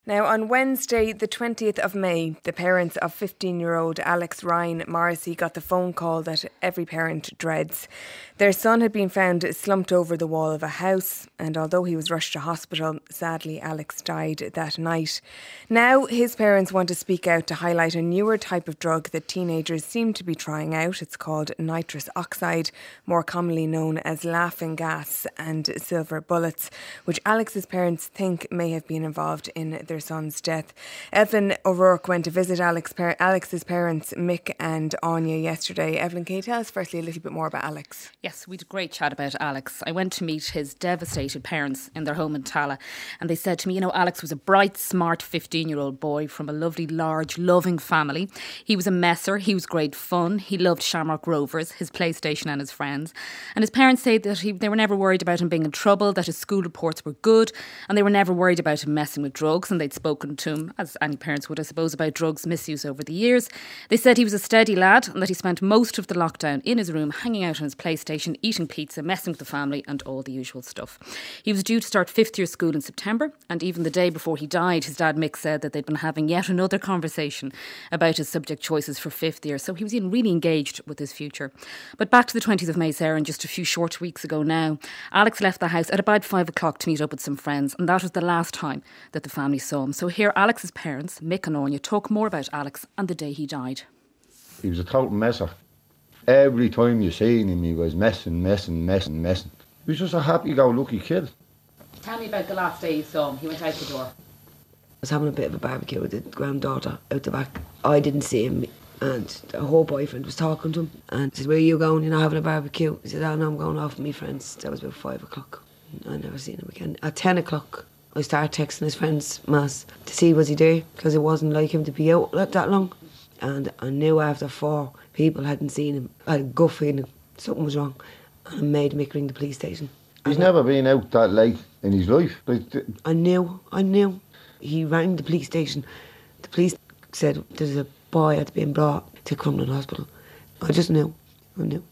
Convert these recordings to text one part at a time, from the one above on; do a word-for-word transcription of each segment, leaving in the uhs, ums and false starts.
Now, on Wednesday, the twentieth of May, the parents of fifteen-year-old Alex Ryan Morrissey got the phone call that every parent dreads. Their son had been found slumped over the wall of a house, and although he was rushed to hospital, sadly Alex died that night. Now, his parents want to speak out to highlight a newer type of drug that teenagers seem to be trying out. It's called nitrous oxide, more commonly known as laughing gas and silver bullets, which Alex's parents think may have been involved in their son's death. Evelyn O'Rourke went to visit Alex, par- Alex's parents, Mick and Anya, yesterday. Evelyn, can you tell us firstly a little bit more about Alex? Yes, we had a great chat about Alex. I went to meet his devastated parents in their home in Tala, and they said to me, you know, Alex was a bright, smart fifteen-year-old boy from a lovely, large, loving family. He was a messer, he was great fun, he loved Shamrock Rovers, his PlayStation and his friends. And his parents say that he, they were never worried about him being in trouble, that his school reports were good, and they were never worried about him messing with drugs, and they'd spoken to him, as any parents would, I suppose, about drugs misuse over the years. They said he was a steady lad and that he spent most of the lockdown in his room, hanging out on his PlayStation, eating pizza, messing with the family and all the usual stuff. He was due to start fifth year school in September, and even the day before he died, his dad Mick said that they'd been having yet another conversation about his subject choices for fifth year, so he was really engaged with his future. But back to the twentieth of May, Sarah, and just a few short weeks ago now, Alex left the house at about five o'clock to meet up with some friends, and that was the last time that the family saw him. So here Alex's parents, Mick and Anya, talk more about Alex and the day he died. He was a total messer. Every time you seen him, he was messing, messing, messing, messing. He was just a happy-go-lucky kid. Tell me about the last day you saw him. He went out the door. I was having a bit of a barbecue with the granddaughter out the back. I didn't see him, and the whole boyfriend was talking to him. And he said, where are you going? You're not having a barbecue? He said, oh no, I'm going off with my friends. That was about five o'clock. I never seen him again. At ten o'clock, I started texting his friends, Mass, to see was he there, because it wasn't like him to be out that long. And I knew after four people hadn't seen him. I had a gut feeling something was wrong, and I made Mick ring the police station. He's and never been out that late in his life. Like, I knew, I knew. He rang the police station. The police said there's a boy had been brought to Crumlin Hospital. I just knew, I knew.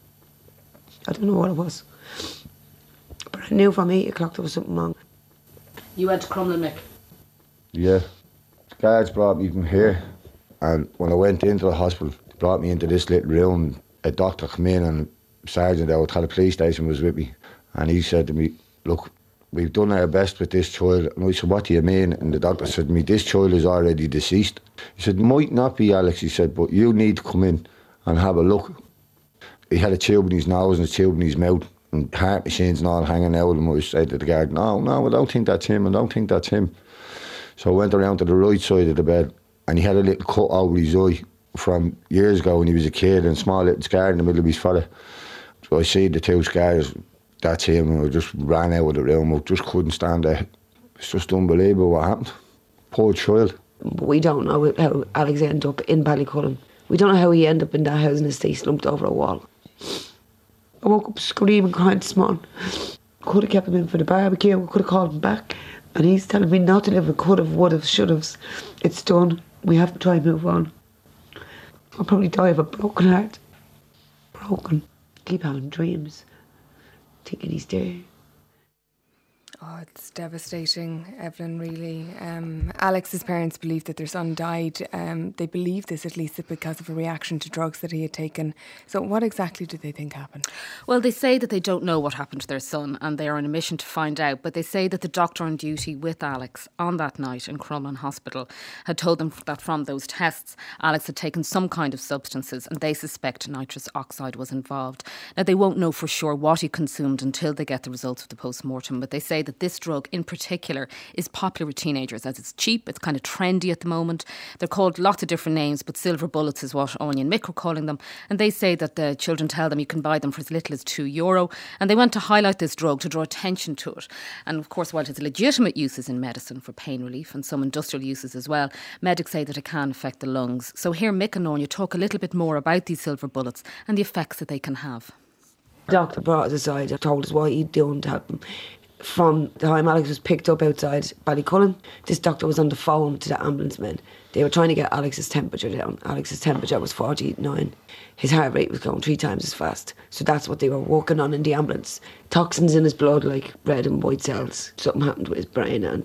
I don't know what it was, but I knew from eight o'clock there was something wrong. You went to Crumlin, Mick? Yeah. The guards brought me from here, and when I went into the hospital, they brought me into this little room. A doctor came in, and Sergeant out at the police station was with me, and he said to me, look, we've done our best with this child. And I said, what do you mean? And the doctor said to me, this child is already deceased. He said, might not be Alex, he said, but you need to come in and have a look. He had a tube in his nose and a tube in his mouth, and heart machines and all hanging out, and I said to the guard, no, no, I don't think that's him, I don't think that's him. So I went around to the right side of the bed, and he had a little cut over his eye from years ago when he was a kid, and a small little scar in the middle of his forehead. So I see the two scars, that's him, and I just ran out of the room. I just couldn't stand there. It's just unbelievable what happened. Poor child. We don't know how Alex ended up in Ballycullen. We don't know how he ended up in that housing estate slumped over a wall. I woke up screaming, crying this morning. Could have kept him in for the barbecue, we could have called him back. And he's telling me not to live with could have, would have, should have. It's done. We have to try and move on. I'll probably die of a broken heart. Broken. Keep having dreams, thinking he's there. Oh, it's devastating, Evelyn, really. Um, Alex's parents believe that their son died. Um, they believe this, at least, because of a reaction to drugs that he had taken. So what exactly do they think happened? Well, they say that they don't know what happened to their son, and they are on a mission to find out. But they say that the doctor on duty with Alex on that night in Crumlin Hospital had told them that from those tests, Alex had taken some kind of substances, and they suspect nitrous oxide was involved. Now, they won't know for sure what he consumed until they get the results of the post-mortem, but they say that this drug in particular is popular with teenagers as it's cheap, it's kind of trendy at the moment. They're called lots of different names, but silver bullets is what Anya and Mick were calling them, and they say that the children tell them you can buy them for as little as two euro, and they want to highlight this drug to draw attention to it. And of course, while it has legitimate uses in medicine for pain relief and some industrial uses as well, medics say that it can affect the lungs. So here Mick and Anya talk a little bit more about these silver bullets and the effects that they can have. The doctor brought us aside and told us what he'd done to help him. From the time Alex was picked up outside Ballycullen, this doctor was on the phone to the ambulance men. They were trying to get Alex's temperature down. Alex's temperature was forty-nine. His heart rate was going three times as fast. So that's what they were working on in the ambulance. Toxins in his blood, like red and white cells. Something happened with his brain, and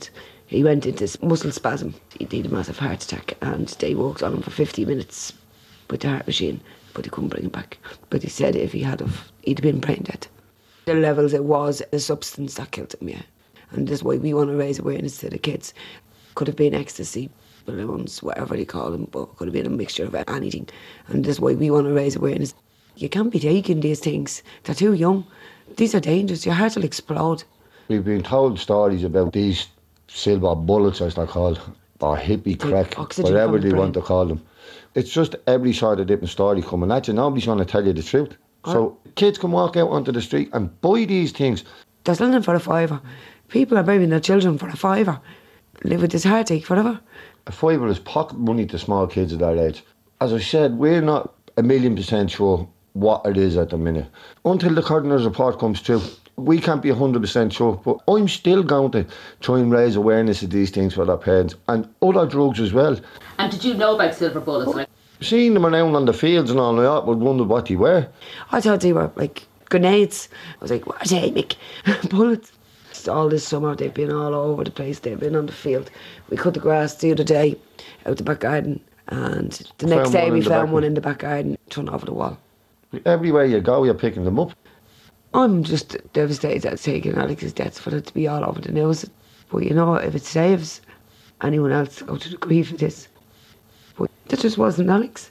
He went into muscle spasm. He had a massive heart attack, and they worked on him for fifty minutes with the heart machine, but they couldn't bring him back. But he said if he had, have, he'd been brain dead. The levels it was a substance that killed him, yeah. And that's why we want to raise awareness to the kids. Could have been ecstasy, balloons, whatever they call them, but could have been a mixture of anything. And that's why we want to raise awareness. You can't be taking these things. They're too young. These are dangerous. Your heart will explode. We've been told stories about these silver bullets, as they're called, or hippie crack, whatever they want to call them. It's just every sort of different story coming at you. Nobody's going to tell you the truth. So kids can walk out onto the street and buy these things. They're selling them for a fiver. People are buying their children for a fiver. Live with this heartache forever. A fiver is pocket money to small kids at that age. As I said, we're not a million percent sure what it is at the minute. Until the coroner's report comes through, we can't be one hundred percent sure, but I'm still going to try and raise awareness of these things for their parents and other drugs as well. And did you know about silver bullets? Like? Seeing them around on the fields and all that, would wonder what they were. I thought they were like grenades. I was like, what are they, Mick? Bullets. All this summer they've been all over the place. They've been on the field. We cut the grass the other day out the back garden, and the next day we found one in the back garden thrown over the wall. Everywhere you go, you're picking them up. I'm just devastated that it's taken Alex's death for it to be all over the news. But you know, if it saves anyone else to go to the grief of this, but that just wasn't Alex.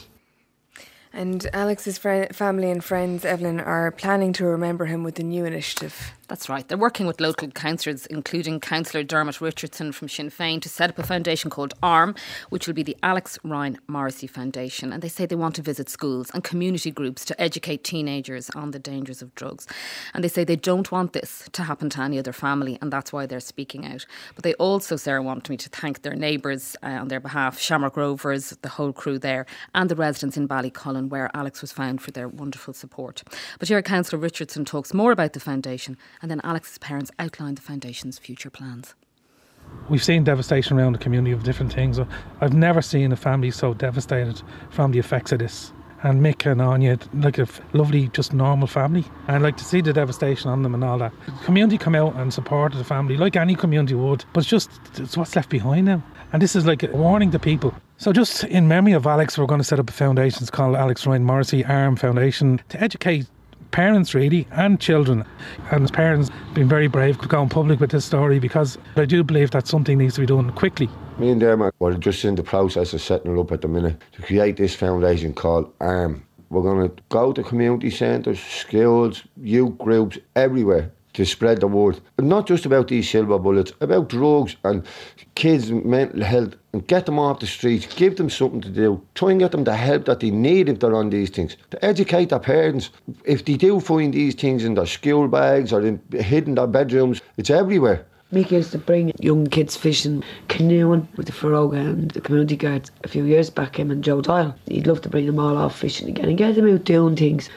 And Alex's friend, family and friends, Evelyn, are planning to remember him with a new initiative. That's right. They're working with local councillors, including Councillor Dermot Richardson from Sinn Féin, to set up a foundation called ARM, which will be the Alex Ryan Morrissey Foundation. And they say they want to visit schools and community groups to educate teenagers on the dangers of drugs. And they say they don't want this to happen to any other family, and that's why they're speaking out. But they also, Sarah, want me to thank their neighbours uh, on their behalf, Shamrock Rovers, the whole crew there, and the residents in Ballycullen, where Alex was found, for their wonderful support. But here Councillor Richardson talks more about the foundation, and then Alex's parents outline the foundation's future plans. We've seen devastation around the community of different things. I've never seen a family so devastated from the effects of this. And Mick and Anya, like a lovely, just normal family. And I'd like to see the devastation on them and all that. The community come out and support the family, like any community would. But it's just, it's what's left behind now. And this is like a warning to people. So just in memory of Alex, we're going to set up a foundation. It's called Alex Ryan Morrissey ARM Foundation, to educate parents really and children. And as parents, been very brave going public with this story, because I do believe that something needs to be done quickly. Me and Dermot are just in the process of setting it up at the minute to create this foundation called ARM. We're going to go to community centres, schools, youth groups, everywhere to spread the word. And not just about these silver bullets, about drugs and kids' mental health, and get them off the streets, give them something to do, try and get them the help that they need if they're on these things, to educate their parents. If they do find these things in their school bags or in, hidden in their bedrooms, it's everywhere. Mick used to bring young kids fishing, canoeing with the Feroga and the community guards a few years back, him and Joe Doyle. He'd love to bring them all off fishing again and get them out doing things.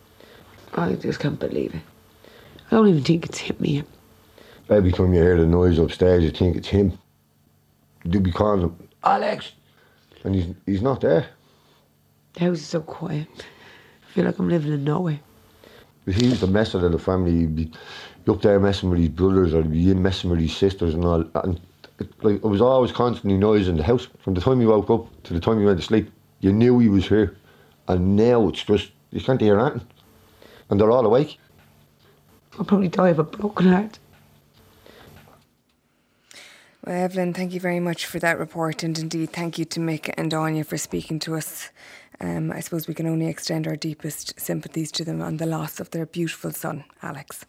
I just can't believe it. I don't even think it's hit me. Every time you hear the noise upstairs, you think it's him. You do be calling him, Alex! And he's, he's not there. The house is so quiet. I feel like I'm living in nowhere. But he used to mess with the family. He'd be up there messing with his brothers, or he'd be in messing with his sisters and all. And it, like, it was always constantly noise in the house. From the time he woke up to the time he went to sleep, you knew he was here. And now it's just, you can't hear anything. And they're all awake. I'll probably die of a broken heart. Well, Evelyn, thank you very much for that report, and indeed thank you to Mick and Anya for speaking to us. Um, I suppose we can only extend our deepest sympathies to them on the loss of their beautiful son, Alex.